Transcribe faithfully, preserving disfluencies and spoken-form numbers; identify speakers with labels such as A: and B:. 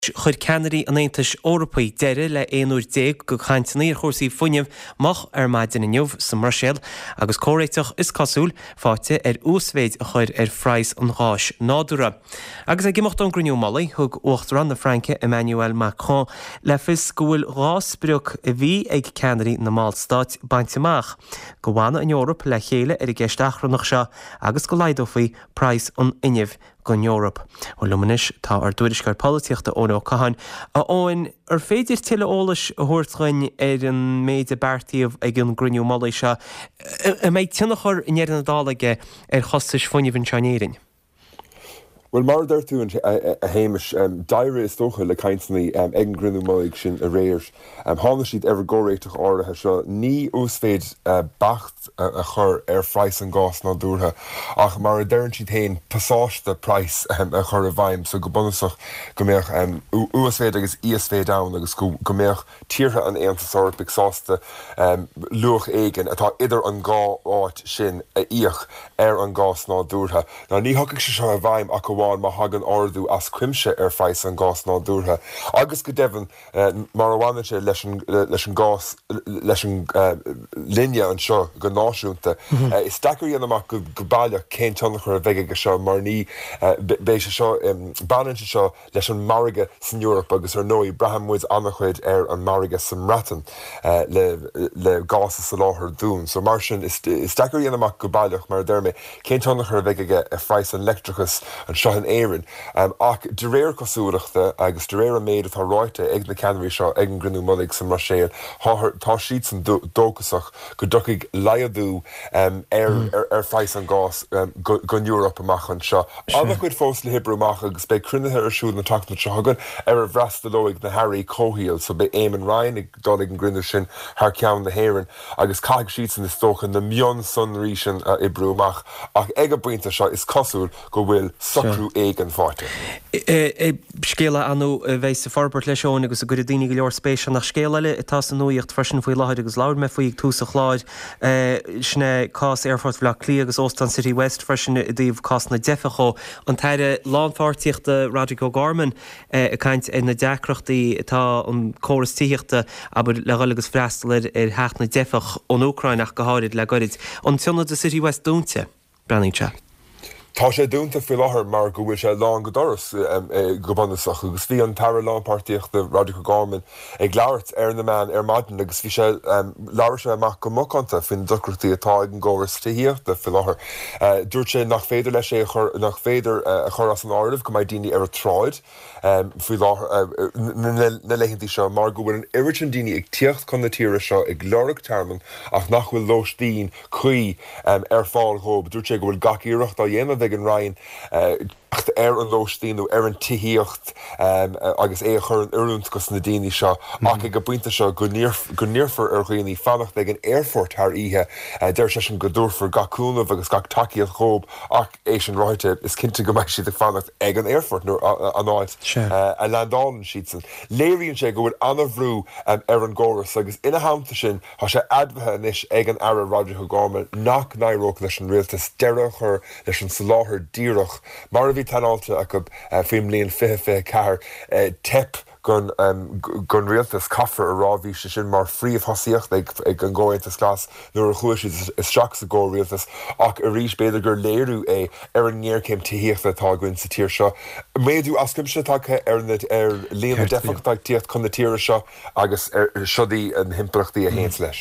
A: Chud Canary an Aontais Eorpaí deire le éonúir déag go chaintanaí ar chórsaí fuinneamh mach ar maidin inniuh sa Marseille agus córéiteach is cosúil fáte ar úsvéid a chuir ar phrais an gháis nádúra. Agus a gimocht an grniú malaí thug uachtar na Franke Emmanuel Macron le fis go bhfuil rás briok a bhí ag Canary na Málstát bainteach. Go bhana an Eorp le chéile ar i gceisteach rannach seo agus go leidófaí phrais an inniuh gon Eorp. Ó lumanis tá ar dúiriscar políochta ón ó cahan a óin ar féidir tiile ólas a thuirtchain ar an méid a beartaíomh ag an grniú malaí seo a méid tinachar in éan na dálaige ar chostais fuinneamh an Seanéirin.
B: Well, mar there too a Hamish um daire is stocha le kaintni um egen grinu moig sin a réir um hána siad ever goréitoch áirithe seo ní úsféid uh, bacht uh, a chur ar phrais an gás ná dúrtha ach mar a deirn siad hain pasáiste price um, a chur a bhaim so go bunasach go méach um úsféid agus íosféid down agus go go méach tíortha an éantasár bigsásta um luach éigen atá idir an gá áit sin a íoch ar an gás ná dúrtha. Ná ní hocaigh se seo a bhaim ach ma hagan ordu as cuimse ar phrais an gás ná dúrtha. Agus go devan uh, mar bhhainse leis an gás leis an uh, linne an seo go náisiúnta. Mm-hmm. Uh, is dachar dhéanamach go go bailach cén tunnachar a bheige go seo mar ní uh, béise seo um, baninte seo leis an marige san Eorp agus ar nói braham muid annachchuid ar an marige san Ratan uh, le, le gás sa láthir dún. So mar sin is, is dachar dhéanamach go bailach mar derme cén tunnachar a bheige a phrais an electricus an seo an éireann um, ach de réir cosúireachta agus de réir a méid atá ráite ag na Canary seo ag an grniú malaigh sa Marseille tá siad san dócasach go ducaigh laiadú um, ar, mm. ar, ar phrais an gás um, go, go Eorp amach an seo. Annach chuid fós le Hibrew amach agus be crunithe ar siúd na tachna seo hagan ar a bhrastalóigh na Harry Cóhíal so be Éamon Ryan ag dálaigh an grniú sin thar ceann na héireann agus caig siad san is tócha na mion sun rísin a Hibrew amach ach ag a buinte seo is cosúil go bhfuil socrú éigen fáte.
A: Scéile anú bheith sa farbert leis seán agus a go daoine go leor spéise nach scéile itá san nuíocht freisin faoi láthir agus láir me faoigh túsa chláid sna cás Airfort bhla clí agus Ostan City West freisin i dtíobh cás na defacho an taire lánfáirtíochta Radico Garman a caint na deacrachtaí atá an córas tíochta aber le gáil agus freistal ar heach na defach ón Ucrainach go háirid le goid an tionna de City West dúnte Branningse.
B: Tá sé dúnta fi láthair mar go bhfuil sé lán go doras um, e, go bunasach agus bhí an tara lánpáirtíocht de Radico Garman ag leabhart ar na man ar maidin agus bhí sé um, leabhar sé amach go mocanta fin ducrachtaí atá ag an ggóras tíochta fi láthair. Uh, dúirt sé nach féidir leis sé chur nach féidir uh, a chur as an áirimh go mbeidh daoine ar a tráid um, fi láthair uh, na leithintí seo mar go bhfuil an iritin daoine ag tíocht chun na tíre seo ag leorach termman ach nach bhfuil lóistín chuí um, ar fáil chomh dúirt sé go bhfuil gach iirecht á dhéanamh ag an Ryan uh, ar an lóistíú ar an tííocht um, agus é chur an urúnt gus na daoine seo ach ag go buinte seo go níorfar ar chuoí fannacht ag an Airfort th ihe uh, deir sé sin go dúrfar gacúnmh agus gach takeíad chób ach é sin ráite is cinnte go mbeidh siad ag fannacht ag an Airfort nó an áid uh, a landálan siad san. Léiríonn sé go bhfuil anmhrú um, ar an ggóras agus ina hamta sin tá sé admhathe inis ag an ara Radico Garman nach nairóg leis an rialtas deire chur leis an saláthir díreach mar a bhí tanálta a go uh, féim líon fiche fiche cethir uh, tep gon um, gon rialtas caithfar a rábhí sé sin mar phríomh thosaíocht ag, ag an ggóirtas glas nuair a chuair is straach sa ggó rialtas ach a rís beidir gur léirú é ar an níorcéim tííochta atá gúin sa tíir seo. Méadú ascuimse take ar ar líon defachtach tíocht chun na tíire seo agus ar siodí an himpeachtaí a héins leis.